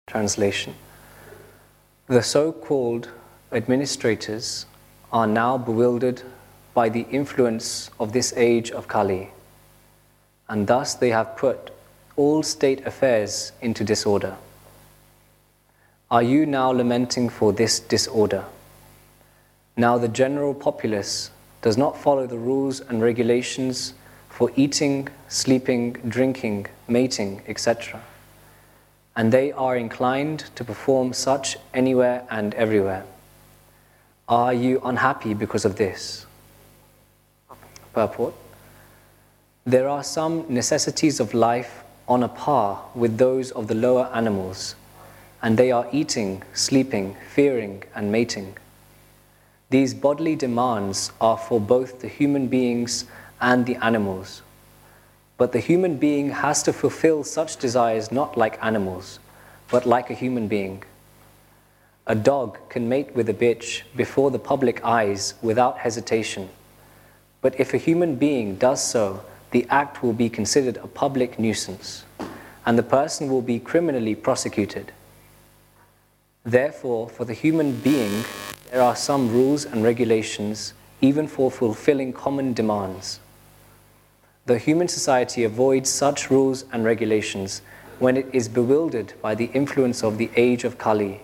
Translation. The so-called administrators are now bewildered by the influence of this age of Kali, and thus they have put all state affairs into disorder. Are you now lamenting for this disorder? Now the general populace does not follow the rules and regulations for eating, sleeping, drinking, mating, etc., and they are inclined to perform such anywhere and everywhere. Are you unhappy because of this? Purport. There are some necessities of life on a par with those of the lower animals, and they are eating, sleeping, fearing, and mating. These bodily demands are for both the human beings and the animals. But the human being has to fulfill such desires not like animals, but like a human being. A dog can mate with a bitch before the public eyes without hesitation. But if a human being does so, the act will be considered a public nuisance, and the person will be criminally prosecuted. Therefore, for the human being, there are some rules and regulations, even for fulfilling common demands. The human society avoids such rules and regulations when it is bewildered by the influence of the age of Kali.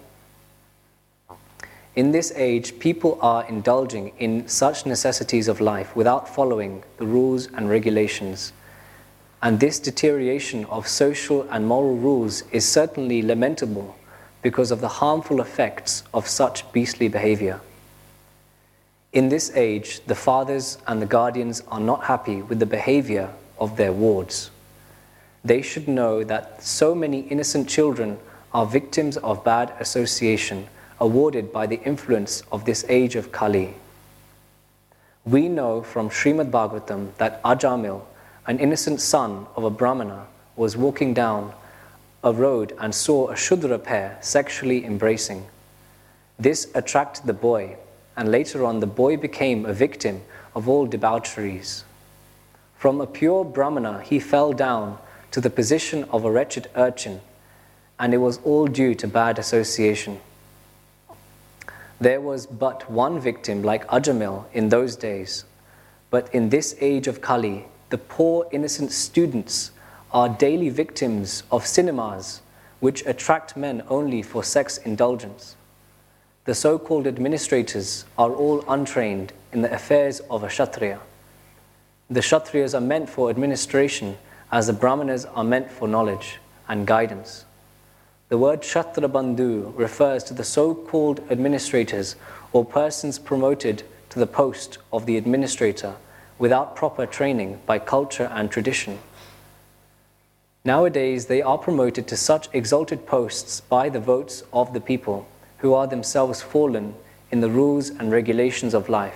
In this age, people are indulging in such necessities of life without following the rules and regulations. And this deterioration of social and moral rules is certainly lamentable because of the harmful effects of such beastly behavior. In this age, the fathers and the guardians are not happy with the behavior of their wards. They should know that so many innocent children are victims of bad association awarded by the influence of this age of Kali. We know from Srimad Bhagavatam that Ajamil, an innocent son of a Brahmana, was walking down a road and saw a Shudra pair sexually embracing. This attracted the boy, and later on the boy became a victim of all debaucheries. From a pure Brahmana, he fell down to the position of a wretched urchin, and it was all due to bad association. There was but one victim like Ajamil in those days, but in this age of Kali, the poor innocent students are daily victims of cinemas which attract men only for sex indulgence. The so-called administrators are all untrained in the affairs of a Kshatriya. The Kshatriyas are meant for administration as the Brahmanas are meant for knowledge and guidance. The word Kshatrabandhu refers to the so-called administrators or persons promoted to the post of the administrator without proper training by culture and tradition. Nowadays, they are promoted to such exalted posts by the votes of the people who are themselves fallen in the rules and regulations of life.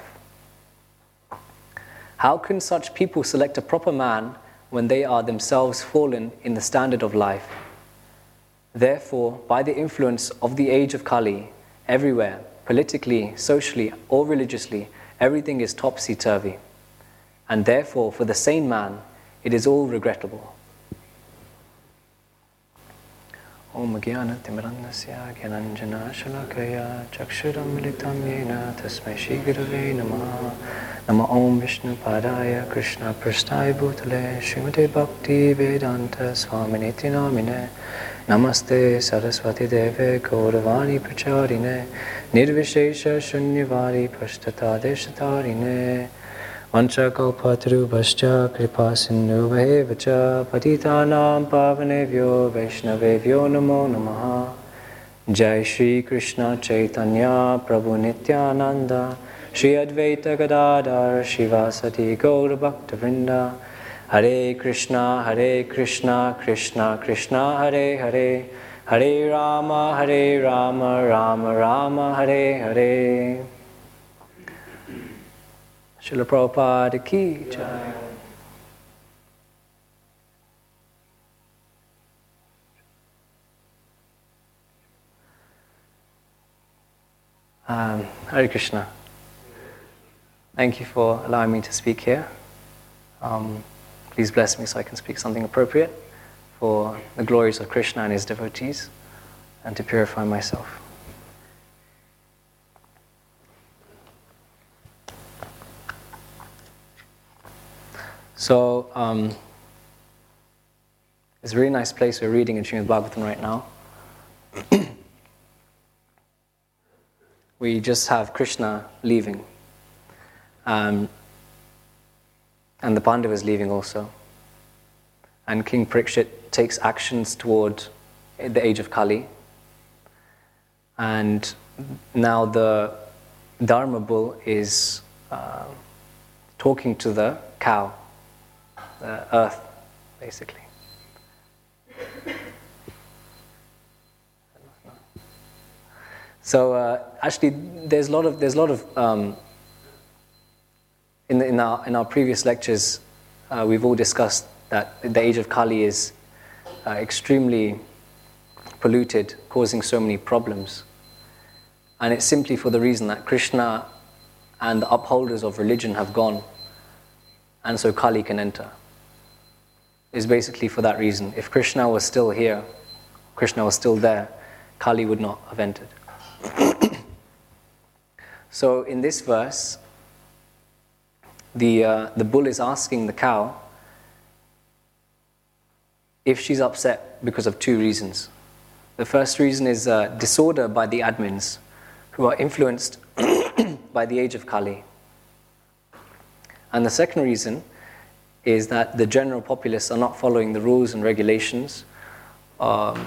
How can such people select a proper man when they are themselves fallen in the standard of life? Therefore, by the influence of the age of Kali, everywhere, politically, socially, or religiously, everything is topsy-turvy. And therefore, for the sane man, it is all regrettable. Om Gyana Timirannasya Gyananjana Shalakaya Chakshuram Militam Yena Tasmai Shri Gurave Namaha Nama Om Vishnu Padaya Krishna Prasthaya Bhutale Srimate Bhakti Vedanta Swaminiti Namine Namaste Saraswati Deve Gauravani Pracharine Nirvishesha Shunyavadi Pashtata Deshatarine Vanchakalpatarubhascha Kripasinnu Vahevacha Patitanam Pavanevyo Vaishnavevyo Namo Namaha Jai Shri Krishna Chaitanya Prabhu Nityananda Shri Advaita Gadadhar Shivasati Gaura Bhakta Vrinda Hare Krishna Krishna Krishna Hare Hare Hare Rama Rama Rama Hare Hare. Srila Prabhupada ki jai. Hare Krishna. Thank you for allowing me to speak here. Please bless me so I can speak something appropriate for the glories of Krishna and his devotees. and to purify myself. So, it's a really nice place we're reading in Srimad Bhagavatam right now. We just have Krishna leaving, and the Pandavas leaving also. And King Parikshit takes actions toward the age of Kali. And now the Dharma bull is talking to the cow, the earth, basically. So actually, there's a lot of in our previous lectures, we've all discussed that the age of Kali is extremely polluted, causing so many problems, and it's simply for the reason that Krishna and the upholders of religion have gone, and so Kali can enter. It's basically for that reason. If Krishna was still here, Krishna was still there, Kali would not have entered. So in this verse, the bull is asking the cow if she's upset because of two reasons. The first reason is disorder by the admins who are influenced by the age of Kali. And the second reason is that the general populace are not following the rules and regulations to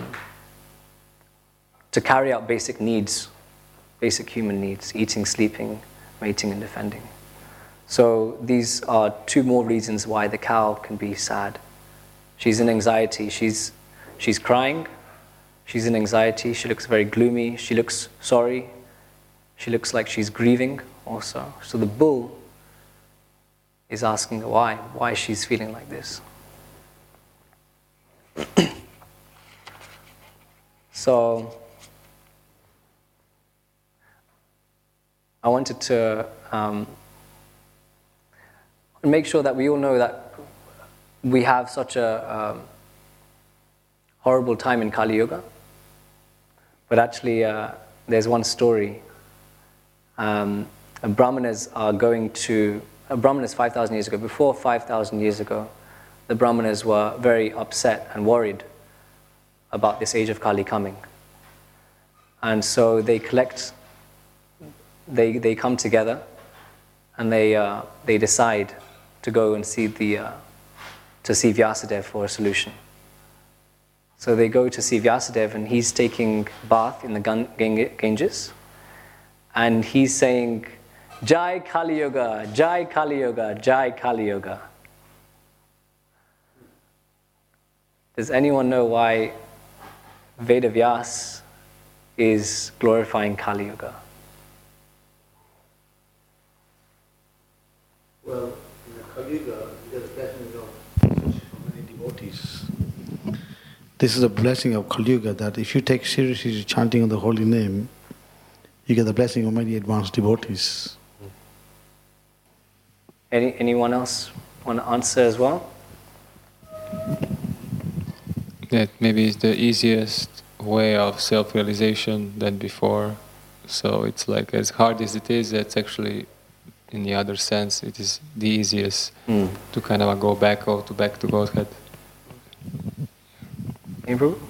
carry out basic needs, basic human needs, eating, sleeping, mating and defending. So these are two more reasons why the cow can be sad. She's in anxiety, she's crying, she's in anxiety, she looks very gloomy, she looks sorry, she looks like she's grieving also. So the bull is asking why she's feeling like this. So I wanted to make sure that we all know that we have such a horrible time in Kali Yuga. But actually, there's one story. Brahmanas are going to... Brahmanas 5,000 years ago, before 5,000 years ago, the Brahmanas were very upset and worried about this age of Kali coming. And so they collect... They come together and they decide to go and see Vyasadeva for a solution. So they go to see Vyasadeva, and he's taking bath in the Ganges, and he's saying, Jai Kali Yuga, Jai Kali Yuga, Jai Kali Yuga. Does anyone know why Vedavyas is glorifying Kali Yuga? Well, in the Kali Yuga, there's blessings of many devotees. This is a blessing of Kali Yuga, that if you take seriously the chanting of the holy name, you get the blessing of many advanced devotees. Anyone else want to answer as well? That maybe it's the easiest way of self-realization than before. So it's like, as hard as it is, it's actually, in the other sense, it is the easiest to kind of go back to Godhead. Hey, bro?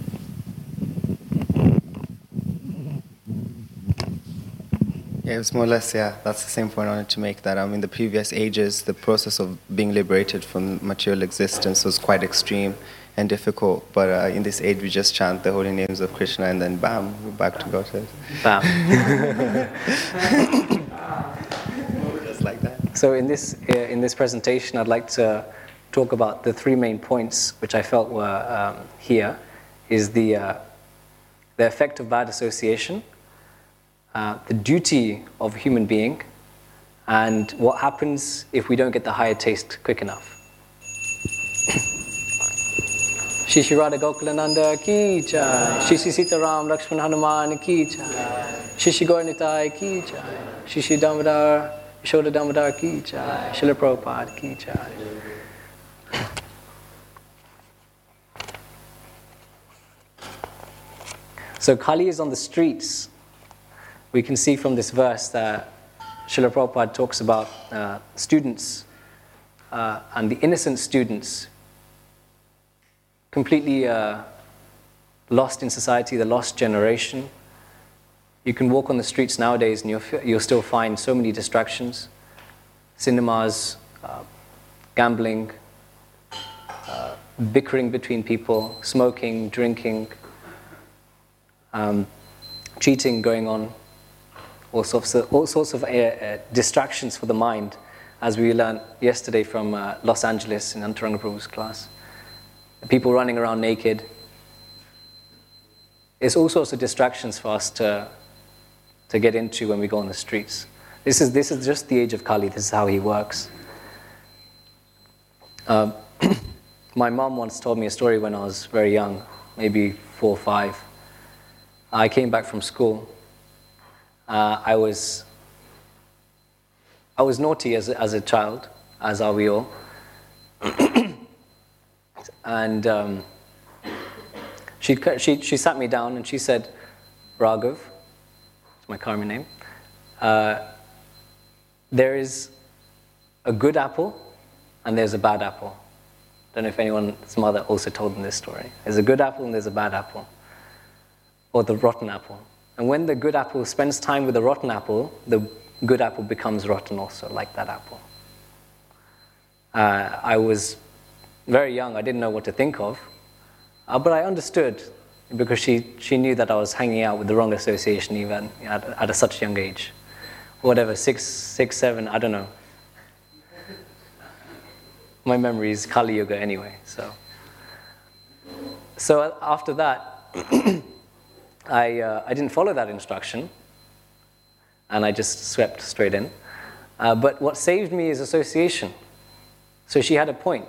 Yeah, it was more or less, that's the same point I wanted to make, that in the previous ages, the process of being liberated from material existence was quite extreme and difficult, but in this age we just chant the holy names of Krishna and then bam, we're back to Godhead. Bam. Just like that. So in this presentation, I'd like to talk about the three main points which I felt were here, is the effect of bad association, the duty of a human being, and what happens if we don't get the higher taste quick enough. Shishi Radha Gokulananda ki jai, Shishi Sitaram Lakshman Hanuman ki jai, Shishi Gaur Nitai ki jai, Shishi Damodar Yashoda Damodar ki jai, Srila Prabhupada ki jai. So Kali is on the streets. We can see from this verse that Srila Prabhupada talks about students and the innocent students completely lost in society, the lost generation. You can walk on the streets nowadays and you'll still find so many distractions. Cinemas, gambling, bickering between people, smoking, drinking, cheating going on, all sorts of distractions for the mind, as we learned yesterday from Los Angeles in Antaranga Prabhu's class. People running around naked. It's all sorts of distractions for us to get into when we go on the streets. This is just the age of Kali. This is how he works. My mom once told me a story when I was very young, maybe 4 or 5. I came back from school. I was naughty as a child, as are we all. And she sat me down and she said, Raghav, it's my Karma name, there is a good apple and there's a bad apple. Don't know if anyone's mother also told them this story. There's a good apple and there's a bad apple, or the rotten apple. And when the good apple spends time with the rotten apple, the good apple becomes rotten also, like that apple. I was very young, I didn't know what to think of, but I understood because she knew that I was hanging out with the wrong association even at such a young age. Whatever, 6, 7, I don't know. My memory is Kali Yuga anyway, so after that, I didn't follow that instruction, and I just swept straight in. But what saved me is association. So she had a point.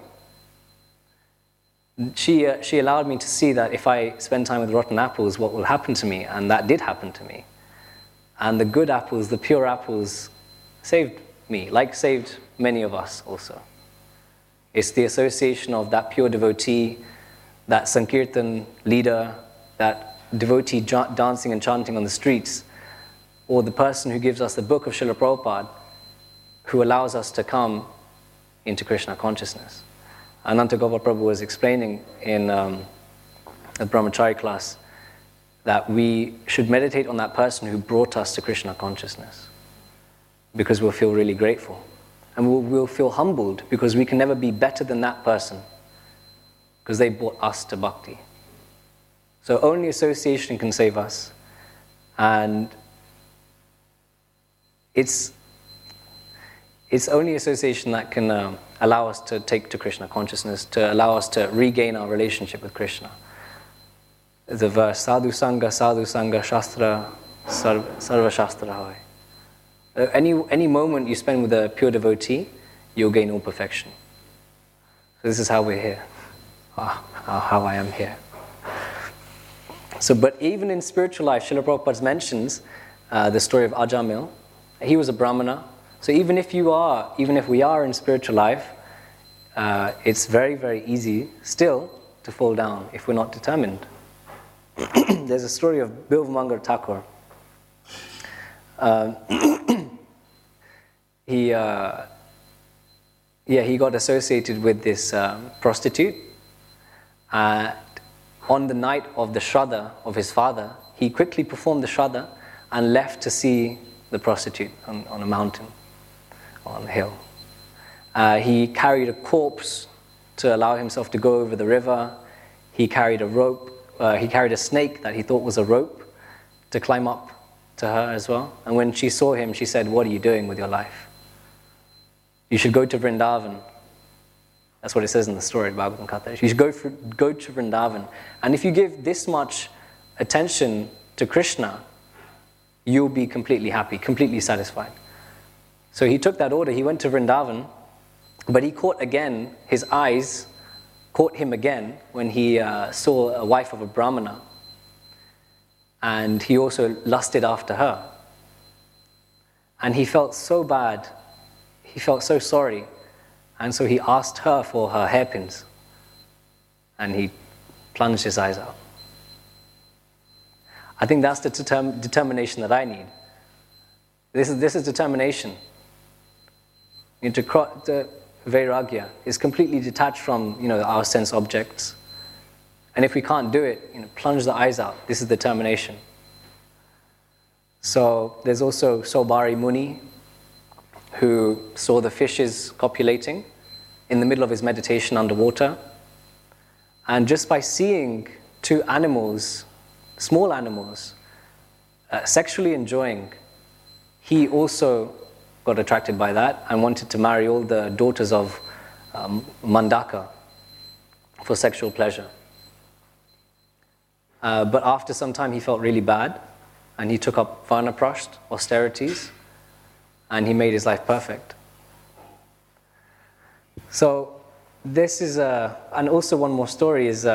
She allowed me to see that if I spend time with rotten apples, what will happen to me, and that did happen to me. And the good apples, the pure apples, saved me, like saved many of us also. It's the association of that pure devotee, that Sankirtan leader, that devotee dancing and chanting on the streets, or the person who gives us the book of Srila Prabhupada, who allows us to come into Krishna consciousness. Ananta Gopal Prabhu was explaining in the Brahmachari class that we should meditate on that person who brought us to Krishna consciousness, because we'll feel really grateful. And we'll feel humbled because we can never be better than that person, because they brought us to bhakti. So only association can save us. And it's only association that can allow us to take to Krishna consciousness, to allow us to regain our relationship with Krishna. There's a verse, sadhu sangha, shastra, sarva shastra hoy. Any moment you spend with a pure devotee, you'll gain all perfection. So this is how we're here, how I am here. So, but even in spiritual life, Srila Prabhupada mentions the story of Ajamil. He was a brahmana. So even if we are in spiritual life, it's very, very easy still to fall down if we're not determined. There's a story of Bilvamangar Thakur. He got associated with this prostitute. On the night of the Shraddha of his father, he quickly performed the Shraddha and left to see the prostitute on a mountain, on a hill. He carried a corpse to allow himself to go over the river. He carried a rope. He carried a snake that he thought was a rope to climb up to her as well. And when she saw him, she said, "What are you doing with your life? You should go to Vrindavan." That's what it says in the story of Bhagavatam Katha. You should go to Vrindavan. And if you give this much attention to Krishna, you'll be completely happy, completely satisfied. So he took that order. He went to Vrindavan, but he caught again, his eyes caught him again when he saw a wife of a brahmana. And he also lusted after her. And he felt so bad. He felt so sorry. And so he asked her for her hairpins. And he plunged his eyes out. I think that's the determination that I need. This is determination. The vairagya is completely detached from our sense objects. And if we can't do it, plunge the eyes out. This is determination. So there's also Saubhari Muni, who saw the fishes copulating in the middle of his meditation underwater. And just by seeing two animals, small animals, sexually enjoying, he also got attracted by that and wanted to marry all the daughters of Mandaka for sexual pleasure. But after some time he felt really bad, and he took up vanaprasth, austerities, and he made his life perfect. So this is and also one more story is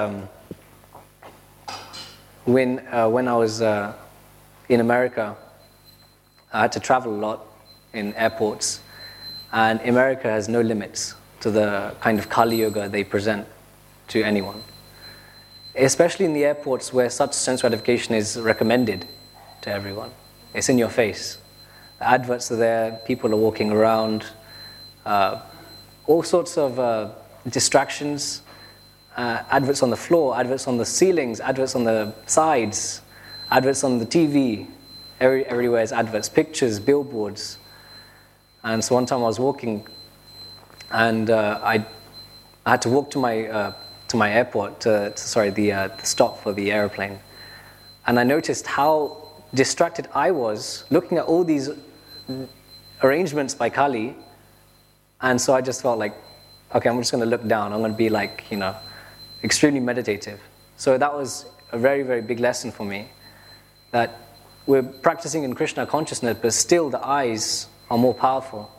when I was in America, I had to travel a lot in airports, and America has no limits to the kind of Kali Yuga they present to anyone. Especially in the airports where such sense gratification is recommended to everyone. It's in your face. The adverts are there, people are walking around, all sorts of distractions, adverts on the floor, adverts on the ceilings, adverts on the sides, adverts on the TV, everywhere is adverts, pictures, billboards. And so one time I was walking, and I had to walk to my airport, the stop for the airplane. And I noticed how distracted I was looking at all these arrangements by Kali. And so I just felt like, okay, I'm just going to look down. I'm going to be like, extremely meditative. So that was a very, very big lesson for me, that we're practicing in Krishna consciousness, but still the eyes are more powerful.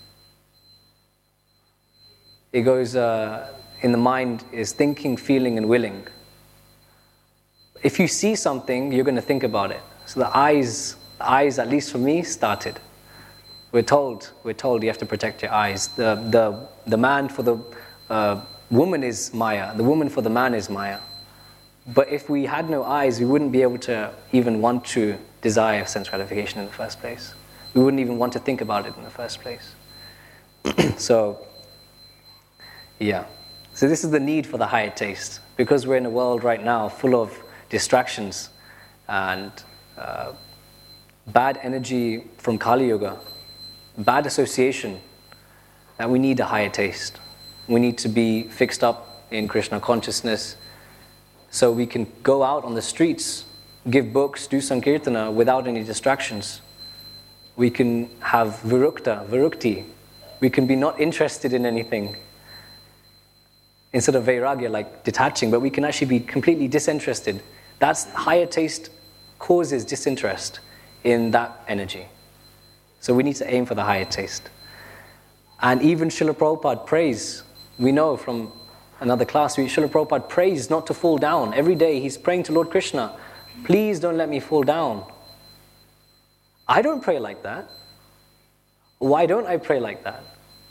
It goes, in the mind is thinking, feeling, and willing. If you see something, you're going to think about it. So the eyes, at least for me, started. We're told you have to protect your eyes. The man for the woman is Maya. The woman for the man is Maya. But if we had no eyes, we wouldn't be able to even want to desire sense gratification in the first place. We wouldn't even want to think about it in the first place. So, yeah. So this is the need for the higher taste. Because we're in a world right now full of distractions and bad energy from Kali Yuga, bad association, that we need a higher taste. We need to be fixed up in Krishna consciousness so we can go out on the streets, give books, do sankirtana without any distractions. We can have virukti. We can be not interested in anything. Instead of vairagya, like detaching, but we can actually be completely disinterested. That's higher taste causes disinterest in that energy. So we need to aim for the higher taste. And even Srila Prabhupada prays, we know from another class, Srila Prabhupada prays not to fall down. Every day he's praying to Lord Krishna, please don't let me fall down. I don't pray like that. Why don't I pray like that?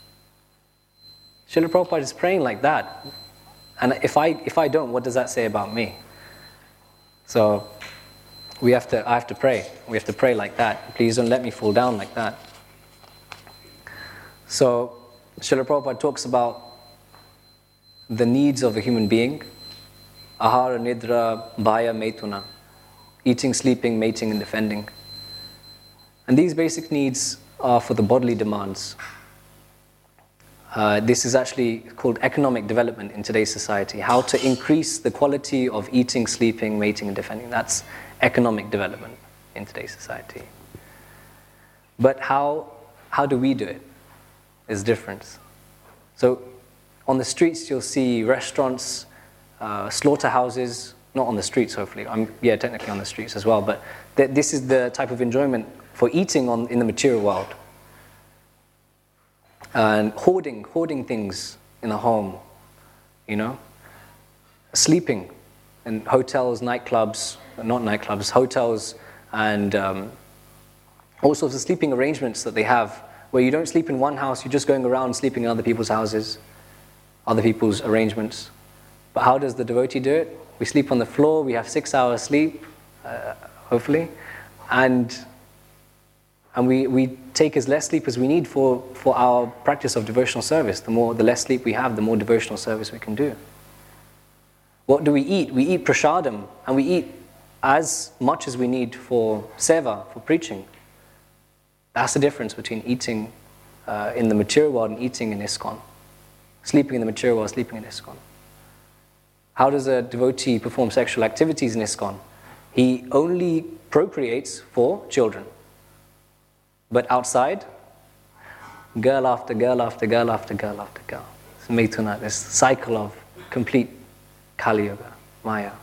Srila Prabhupada is praying like that. And if I don't, what does that say about me? So I have to pray. We have to pray like that. Please don't let me fall down like that. So Srila Prabhupada talks about the needs of a human being. Ahara, nidra, bhaya, maituna. Eating, sleeping, mating, and defending. And these basic needs are for the bodily demands. This is actually called economic development in today's society. How to increase the quality of eating, sleeping, mating, and defending. That's economic development in today's society. But how do we do it? Is different. So on the streets you'll see restaurants, slaughterhouses, not on the streets hopefully, technically on the streets as well, but this is the type of enjoyment for eating in the material world. And hoarding things in a home, sleeping in hotels, nightclubs, not nightclubs, hotels, and all sorts of sleeping arrangements that they have, where you don't sleep in one house, you're just going around sleeping in other people's houses, other people's arrangements. But how does the devotee do it? We sleep on the floor, we have 6 hours sleep, hopefully. And we take as less sleep as we need for our practice of devotional service. The less sleep we have, the more devotional service we can do. What do we eat? We eat prasadam, and we eat as much as we need for seva, for preaching. That's the difference between eating in the material world and eating in ISKCON. Sleeping in the material world, sleeping in ISKCON. How does a devotee perform sexual activities in ISKCON? He only procreates for children. But outside, girl after girl after girl after girl after girl. It's Maithuna, this cycle of complete Kali Yuga, Maya.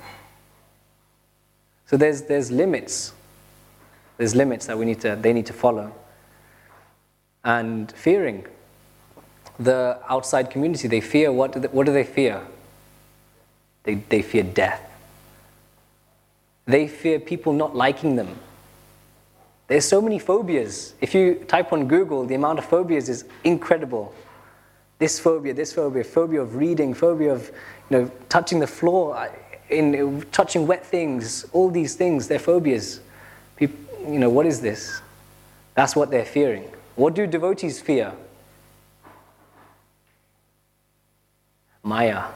So there's limits. There's limits that they need to follow. And fearing the outside community, they fear, what do they fear? They fear death. They fear people not liking them. There's so many phobias. If you type on Google, the amount of phobias is incredible. This phobia, phobia of reading, phobia of touching the floor, touching wet things, all these things, they're phobias. People, what is this? That's what they're fearing. What do devotees fear? Maya.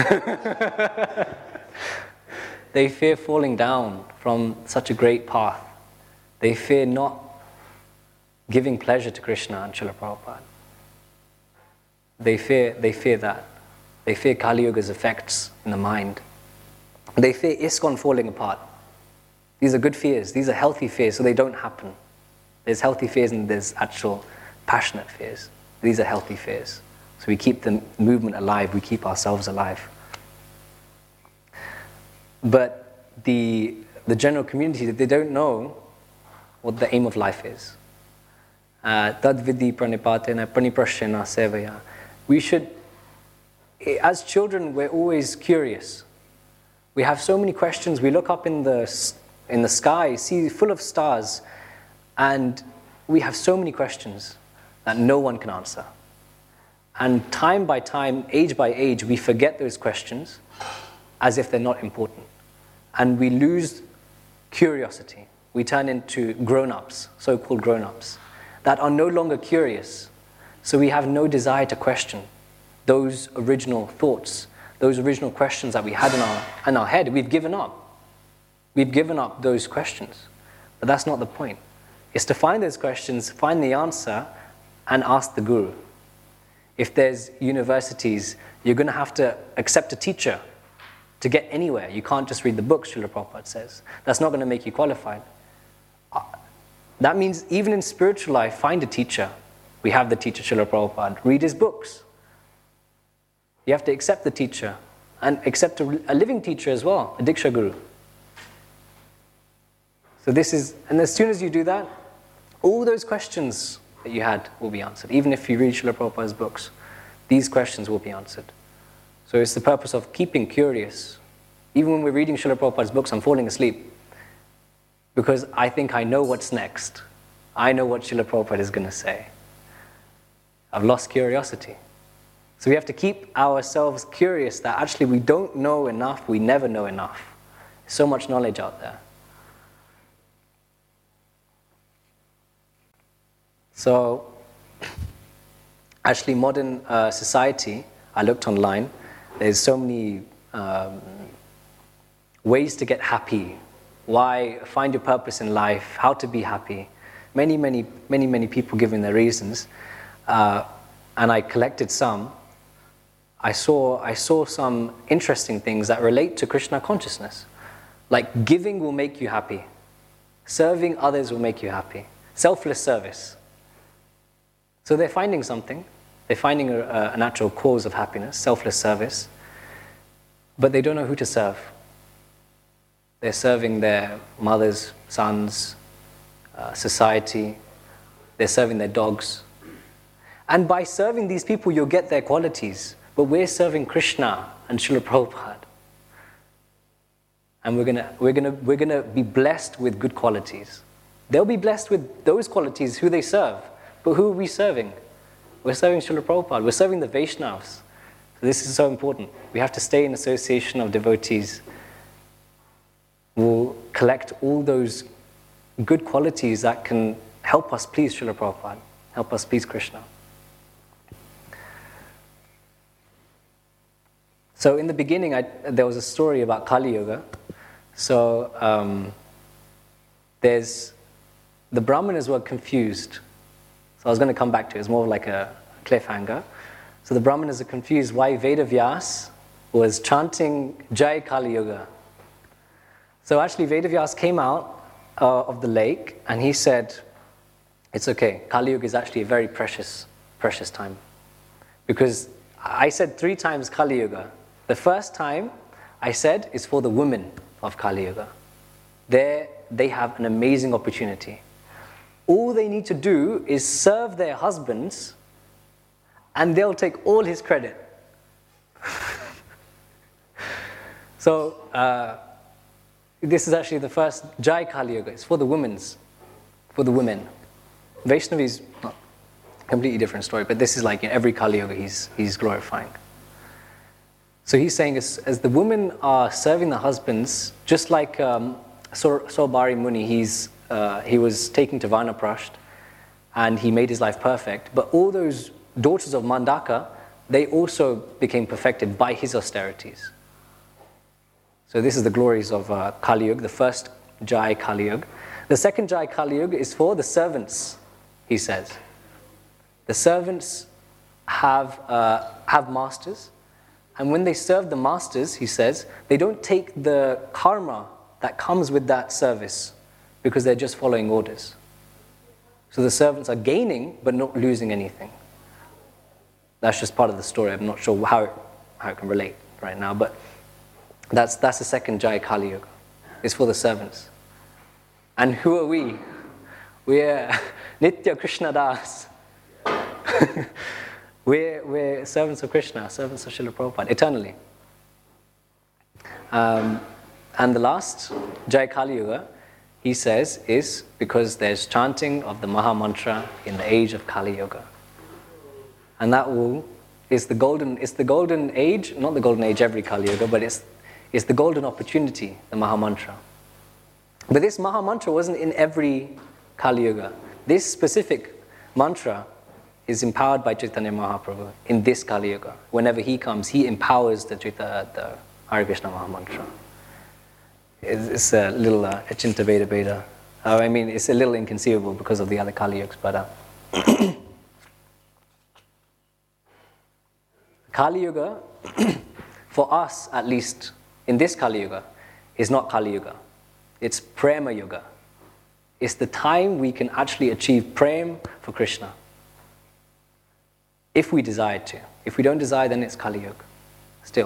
They fear falling down from such a great path. They fear not giving pleasure to Krishna and Srila Prabhupada. They fear that. They fear Kali Yuga's effects in the mind. They fear ISKCON falling apart. These are good fears. These are healthy fears, so they don't happen. There's healthy fears and there's actual passionate fears. These are healthy fears. So we keep the movement alive. We keep ourselves alive. But the general community, they don't know what the aim of life is. Tad vidhi pranipatena praniprashena sevaya. We should, as children, we're always curious. We have so many questions. We look up in the sky, see full of stars, and we have so many questions that no one can answer. And time by time, age by age, we forget those questions as if they're not important. And we lose curiosity. We turn into grown-ups, so-called grown-ups, that are no longer curious. So we have no desire to question those original thoughts, those original questions that we had in our head. We've given up. We've given up those questions. But that's not the point. It's to find those questions, find the answer, and ask the Guru. If there's universities, you're going to have to accept a teacher to get anywhere. You can't just read the books, Srila Prabhupada says. That's not going to make you qualified. That means even in spiritual life, find a teacher. We have the teacher, Srila Prabhupada. Read his books. You have to accept the teacher and accept a living teacher as well, a Diksha Guru. So and as soon as you do that, all those questions that you had will be answered. Even if you read Srila Prabhupada's books, these questions will be answered. So it's the purpose of keeping curious. Even when we're reading Srila Prabhupada's books, I'm falling asleep because I think I know what's next. I know what Srila Prabhupada is going to say. I've lost curiosity. So we have to keep ourselves curious that actually we don't know enough, we never know enough. There's so much knowledge out there. So, actually modern society, I looked online, there's so many ways to get happy, why find your purpose in life, how to be happy. Many people giving their reasons. And I collected some. I saw some interesting things that relate to Krishna consciousness. Like giving will make you happy. Serving others will make you happy. Selfless service. So they're finding something. They're finding a natural cause of happiness, selfless service. But they don't know who to serve. They're serving their mothers, sons, society. They're serving their dogs. And by serving these people, you'll get their qualities. But we're serving Krishna and Srila Prabhupada. And we're gonna be blessed with good qualities. They'll be blessed with those qualities, who they serve. But who are we serving? We're serving Srila Prabhupada. We're serving the Vaishnavas. So this is so important. We have to stay in association of devotees who will collect all those good qualities that can help us please Srila Prabhupada, help us please Krishna. So in the beginning, there was a story about Kali Yuga. So the Brahmanas were confused. So I was going to come back to it. It's more like a cliffhanger. So the Brahmanas are confused why Vedavyas was chanting Jai Kali Yuga. So actually Vedavyas came out of the lake and he said, it's okay, Kali Yuga is actually a very precious time. Because I said 3 times Kali Yuga. The first time I said is for the women of Kali Yuga. There they have an amazing opportunity. All they need to do is serve their husbands and they'll take all his credit. So this is actually the first Jai Kali Yuga. It's for the women. Vaishnavi is not a completely different story, but this is like in every Kali Yuga he's glorifying. So he's saying as the women are serving the husbands, just like Saubhari Muni, he was taken to Vanaprasth and he made his life perfect, but all those daughters of Mandaka, they also became perfected by his austerities. So this is the glories of Kali Yuga, the first Jai Kali Yuga. The second Jai Kali Yuga is for the servants, he says. The servants have masters, and when they serve the masters, he says, they don't take the karma that comes with that service because they're just following orders. So the servants are gaining but not losing anything. That's just part of the story. I'm not sure how it can relate right now, but that's the second Jai Kali Yuga. It's for the servants. And who are we? We're Nitya Krishna Das. We're servants of Krishna, servants of Srila Prabhupada, eternally. And the last Jai Kali Yuga, he says, is because there's chanting of the Maha Mantra in the age of Kali Yuga. And that is the golden age, not the golden age every Kali Yuga, but it's the golden opportunity, the Maha Mantra. But this Maha Mantra wasn't in every Kali Yuga. This specific mantra is empowered by Chaitanya Mahaprabhu in this Kali Yuga. Whenever he comes, he empowers the Hare Krishna Maha Mantra. It's a little Achinta Veda Veda. I mean, it's a little inconceivable because of the other Kali Yugas, but Kali Yuga, for us at least, in this Kali Yuga, is not Kali Yuga. It's Prema Yuga. It's the time we can actually achieve Prem for Krishna. If we desire to. If we don't desire, then it's Kali Yuga. Still.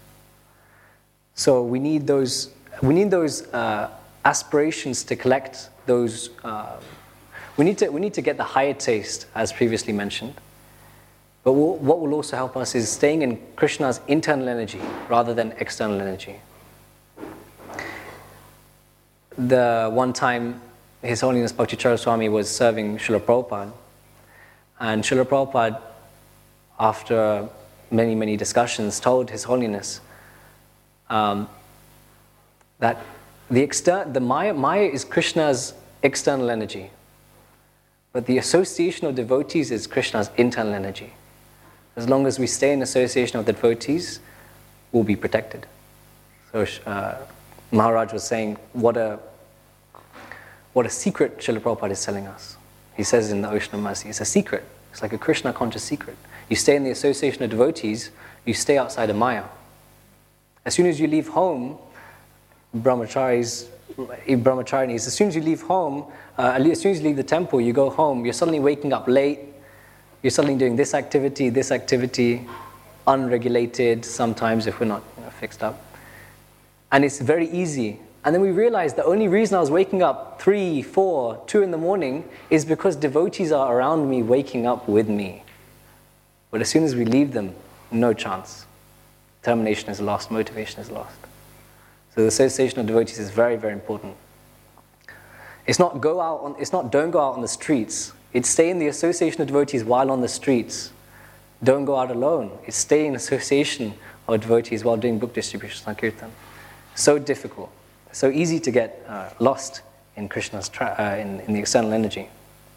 So we need those aspirations to collect those. We need to get the higher taste, as previously mentioned. But what will also help us is staying in Krishna's internal energy rather than external energy. The one time His Holiness Bhakticharya Swami was serving Srila Prabhupada, and Srila Prabhupada, after many, many discussions, told His Holiness that the Maya is Krishna's external energy, but the association of devotees is Krishna's internal energy. As long as we stay in association of the devotees, we'll be protected. So Maharaj was saying, what a secret Srila Prabhupada is telling us. He says in the Ocean of Mercy, it's a secret. It's like a Krishna conscious secret. You stay in the association of devotees, you stay outside of Maya. As soon as you leave home, brahmacharis, as soon as you leave home, as soon as you leave the temple, you go home, you're suddenly waking up late, you're suddenly doing this activity, unregulated sometimes if we're not fixed up. And it's very easy. And then we realize the only reason I was waking up 3, 4, 2 in the morning is because devotees are around me waking up with me. But as soon as we leave them, no chance. Determination is lost, motivation is lost. So the association of devotees is very, very important. It's not don't go out on the streets. It's stay in the association of devotees while on the streets. Don't go out alone. It's stay in association of devotees while doing book distribution, Sankirtan. So difficult. so easy to get lost in Krishna's in the external energy.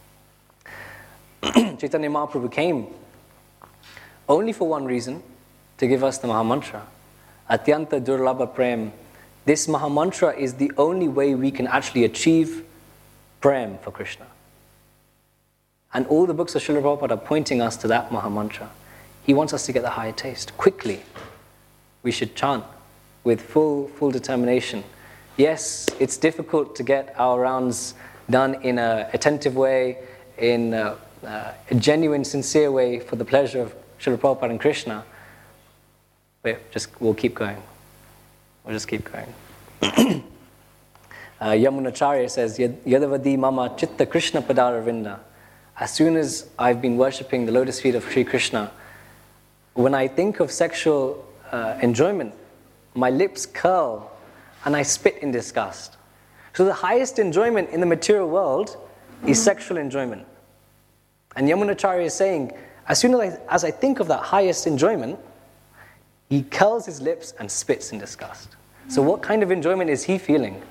Chaitanya Mahaprabhu came only for one reason, to give us the Mahamantra. Atyanta Durlabha Prem. This Mahamantra is the only way we can actually achieve Prem for Krishna. And all the books of Srila Prabhupada are pointing us to that Mahamantra. He wants us to get the higher taste. Quickly, we should chant with full determination. Yes, it's difficult to get our rounds done in an attentive way, in a genuine, sincere way for the pleasure of Srila Prabhupada and Krishna. But we'll keep going. We'll just keep going. Yamunacharya says, Yadavadi mama chitta Krishna padaravinda. As soon as I've been worshipping the lotus feet of Sri Krishna, when I think of sexual enjoyment, my lips curl and I spit in disgust. So the highest enjoyment in the material world is sexual enjoyment. And Yamunacharya is saying, as soon as I think of that highest enjoyment, he curls his lips and spits in disgust. So what kind of enjoyment is he feeling?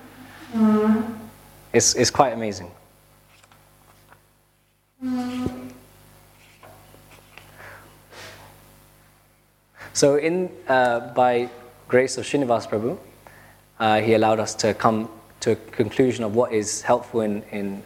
It's quite amazing. So by grace of Srinivas Prabhu, he allowed us to come to a conclusion of what is helpful in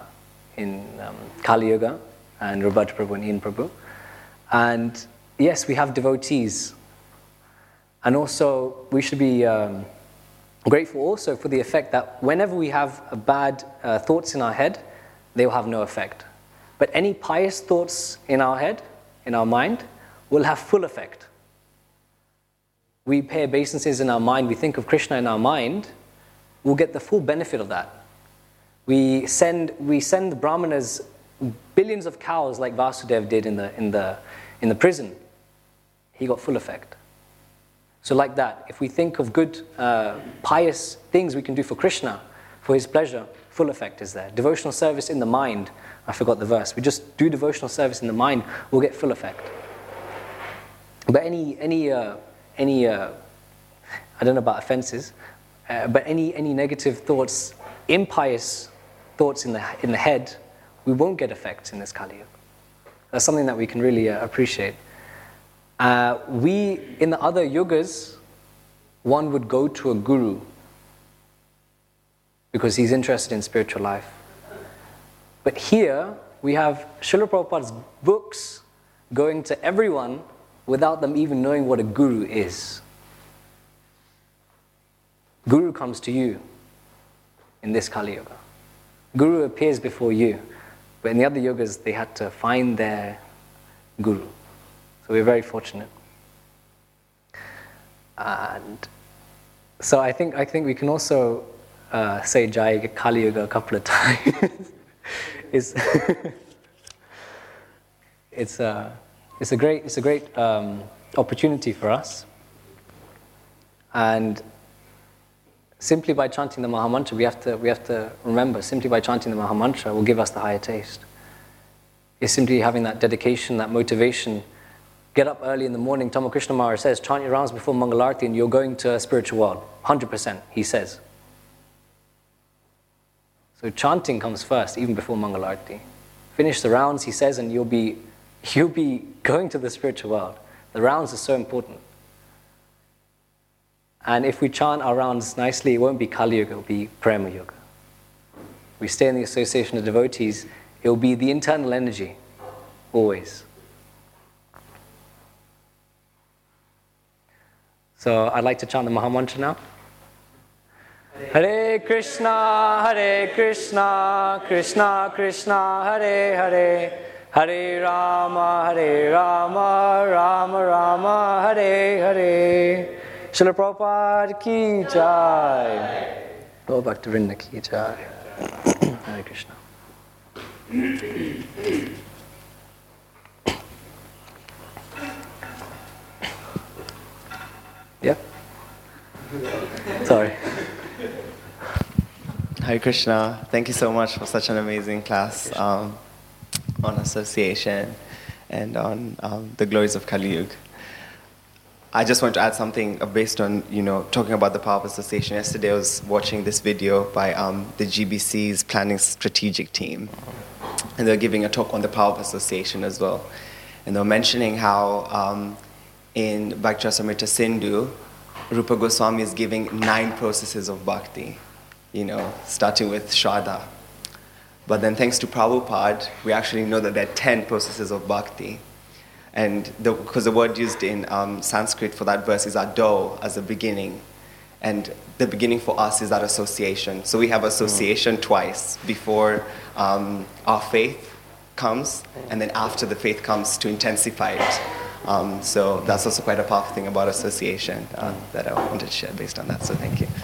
Kali Yuga and Rubaja Prabhu and Ian Prabhu. And yes, we have devotees. And also, we should be grateful also for the effect that whenever we have bad thoughts in our head, they will have no effect. But any pious thoughts in our head, in our mind, will have full effect. We pay obeisances in our mind, we think of Krishna in our mind, we'll get the full benefit of that. We send the brahmanas billions of cows like Vasudev did in the prison. He got full effect. So like that, if we think of good, pious things we can do for Krishna, for his pleasure, full effect is there. Devotional service in the mind, I forgot the verse. We just do devotional service in the mind, we'll get full effect. But any I don't know about offenses, but any negative thoughts, impious thoughts in the head, we won't get effects in this Kali Yuga. That's something that we can really appreciate. In the other yugas, one would go to a guru because he's interested in spiritual life. But here, we have Srila Prabhupada's books going to everyone without them even knowing what a guru is. Guru comes to you in this Kali Yuga. Guru appears before you. But in the other yugas, they had to find their guru. So we're very fortunate. And so I think we can also say Jai Kali Yuga a couple of times. It's a great opportunity for us. And simply by chanting the Mahamantra, we have to remember, simply by chanting the Mahamantra will give us the higher taste. It's simply having that dedication, that motivation. Get up early in the morning. Tama Krishna Maharaj says, chant your rounds before Mangalarti and you're going to a spiritual world. 100%, he says. So chanting comes first, even before Mangalarti. Finish the rounds, he says, and you'll be going to the spiritual world. The rounds are so important. And if we chant our rounds nicely, it won't be Kali Yuga, it will be Prema Yuga. We stay in the association of devotees, it will be the internal energy, always. So I'd like to chant the Mahamantra now. Hare Krishna, Krishna Krishna, Hare Hare, Hare Rama, Rama Rama, Hare Hare. Srila Prabhupada ki jai. Lord Bhaktivinoda ki jai. Hare Krishna. Yeah? Sorry. Hare Krishna. Thank you so much for such an amazing class on association and on the glories of Kali Yuga. I just want to add something based on, talking about the Power of Association. Yesterday I was watching this video by the GBC's Planning Strategic Team. And they're giving a talk on the Power of Association as well. And they're mentioning how in Bhakti-rasamrita Sindhu, Rupa Goswami is giving 9 processes of bhakti, starting with Shraddha. But then thanks to Prabhupada, we actually know that there are 10 processes of bhakti. And because the word used in Sanskrit for that verse is ado, as a beginning. And the beginning for us is that association. So we have association twice, before our faith comes, and then after the faith comes to intensify it. So that's also quite a powerful thing about association that I wanted to share based on that. So thank you.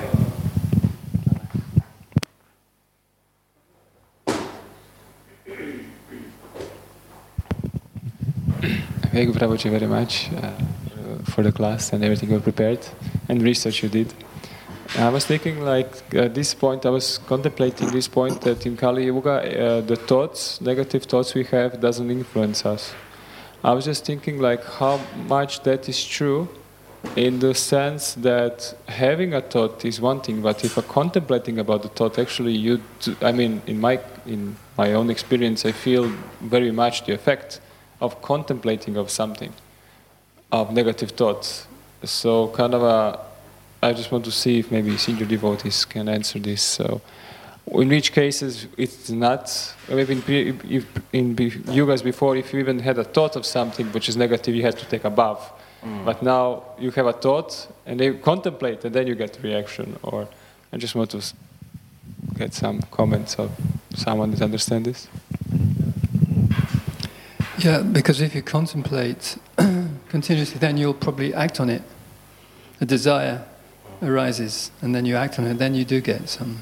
Thank you, Prabhuji, very much for the class and everything you prepared and research you did. I was thinking, at this point, I was contemplating this point that in Kali Yuga, the thoughts, negative thoughts we have, doesn't influence us. I was just thinking, how much that is true, in the sense that having a thought is one thing, but if you're contemplating about the thought, actually, in my own experience, I feel very much the effect of contemplating of something, of negative thoughts. So I just want to see if maybe senior devotees can answer this. So, in which cases it's not, maybe in yugas before, if you even had a thought of something which is negative, you had to take a bath. But now you have a thought, and they contemplate, and then you get a reaction. Or I just want to get some comments of someone that understands this. Yeah, because if you contemplate continuously, then you'll probably act on it. A desire arises, and then you act on it. Then you do get some.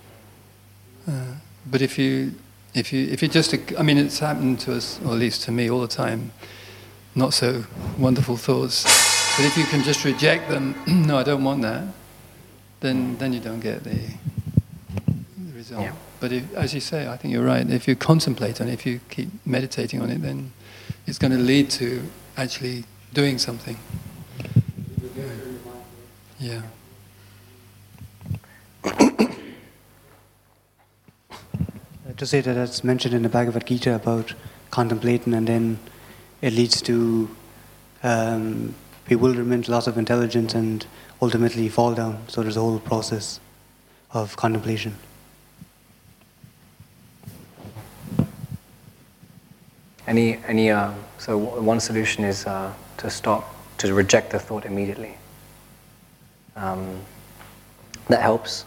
But if you just, it's happened to us, or at least to me, all the time. Not so wonderful thoughts. But if you can just reject them, no, I don't want that. Then you don't get the result. Yeah. But as you say, I think you're right. If you contemplate on it, if you keep meditating on it, then it's going to lead to actually doing something. Yeah. To say that that's mentioned in the Bhagavad Gita about contemplating, and then it leads to bewilderment, loss of intelligence, and ultimately fall down. So there's a whole process of contemplation. So one solution is to reject the thought immediately. That helps.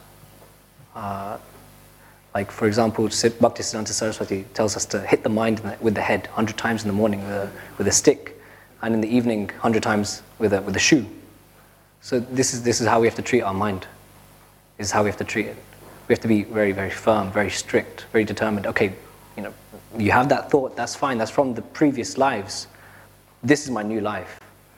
For example, Bhaktisiddhanta Saraswati tells us to hit the mind with the head 100 times in the morning with a stick, and in the evening 100 times with a shoe. So this is how we have to treat our mind. This is how we have to treat it. We have to be very, very firm, very strict, very determined. Okay, you have that thought, that's fine, that's from the previous lives. This is my new life.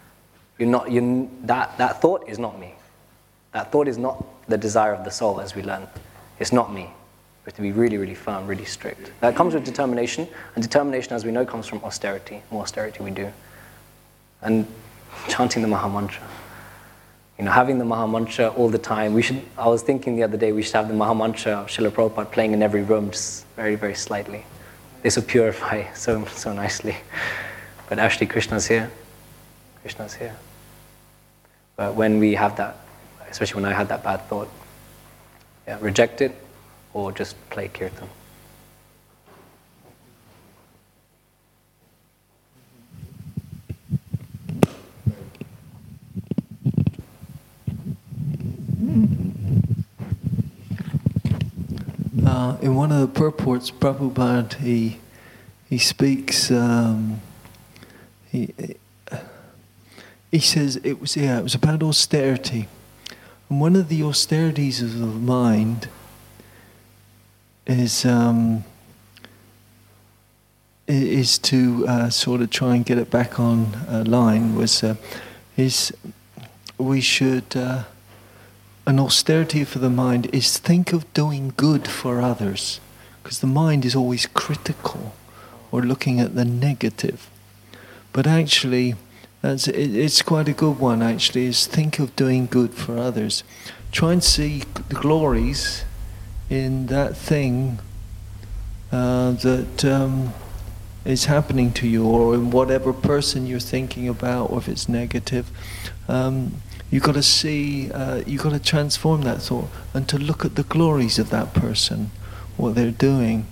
That thought is not me. That thought is not the desire of the soul, as we learn. It's not me. We have to be really, really firm, really strict. That comes with determination, and determination, as we know, comes from austerity. More austerity we do. And chanting the Maha Mantra. Having the Maha Mantra all the time. I was thinking the other day, we should have the Maha Mantra of Srila Prabhupada playing in every room, just very, very slightly. This will purify so nicely. But actually, Krishna's here. Krishna's here. But when we have that, especially when I had that bad thought, reject it, or just play kirtan. In one of the purports, Prabhupada, he speaks. He says it was about austerity, and one of the austerities of the mind is to sort of try and get it back on line. We should. An austerity for the mind is think of doing good for others, because the mind is always critical or looking at the negative. But actually, It's quite a good one, actually, is think of doing good for others. Try and see the glories in that thing that is happening to you, or in whatever person you're thinking about, or if it's negative. You've got to see, you've got to transform that thought and to look at the glories of that person, what they're doing.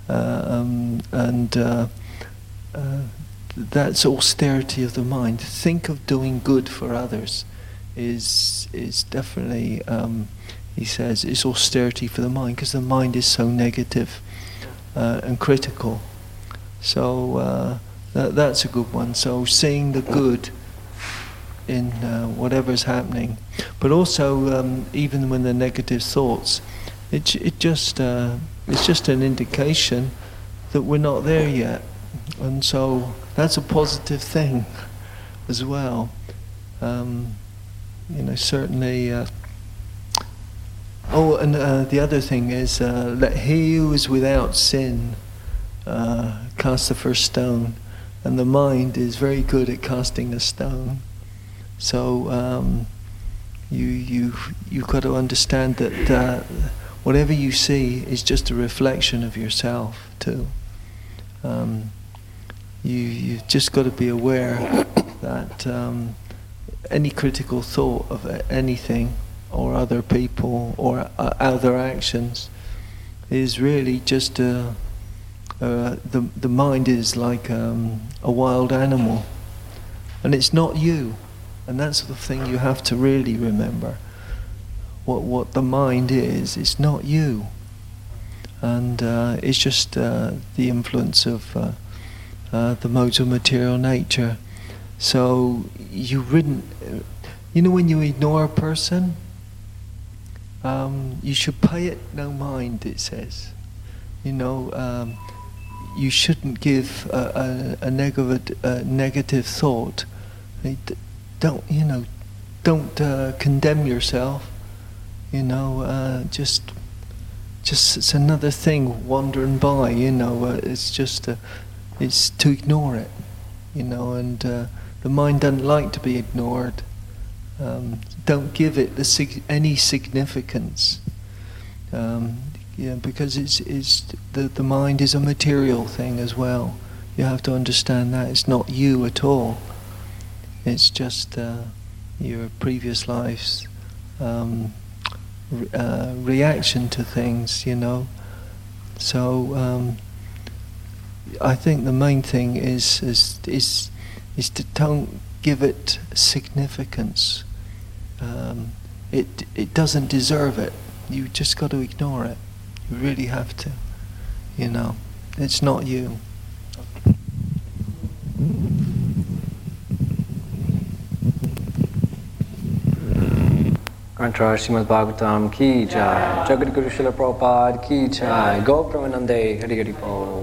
That's austerity of the mind. Think of doing good for others is definitely, he says, it's austerity for the mind, because the mind is so negative and critical. So that's a good one. So seeing the good in whatever's happening, but also even when the negative thoughts, it's just an indication that we're not there yet, and so that's a positive thing as well. Certainly. The other thing is, let he who is without sin cast the first stone, and the mind is very good at casting a stone. So you've got to understand that whatever you see is just a reflection of yourself too. You've just got to be aware that any critical thought of anything or other people or other actions is really just the mind is like a wild animal, and it's not you. And that's the thing you have to really remember. What the mind is, it's not you. And it's just the influence of the modes of material nature. So when you ignore a person, you should pay it no mind, it says. You shouldn't give a negative thought. Don't condemn yourself. Just it's another thing wandering by. It's just it's to ignore it. And the mind doesn't like to be ignored. Don't give it any significance. Because it's the mind is a material thing as well. You have to understand that it's not you at all. It's just your previous life's reaction to things, So I think the main thing is to don't give it significance. It doesn't deserve it. You just got to ignore it. You really have to. It's not you. Kantra Srimad Bhagavatam ki jai, Jagat Guru Srila Prabhupada ki jai, Gaur Premanande Hari Hari Bol.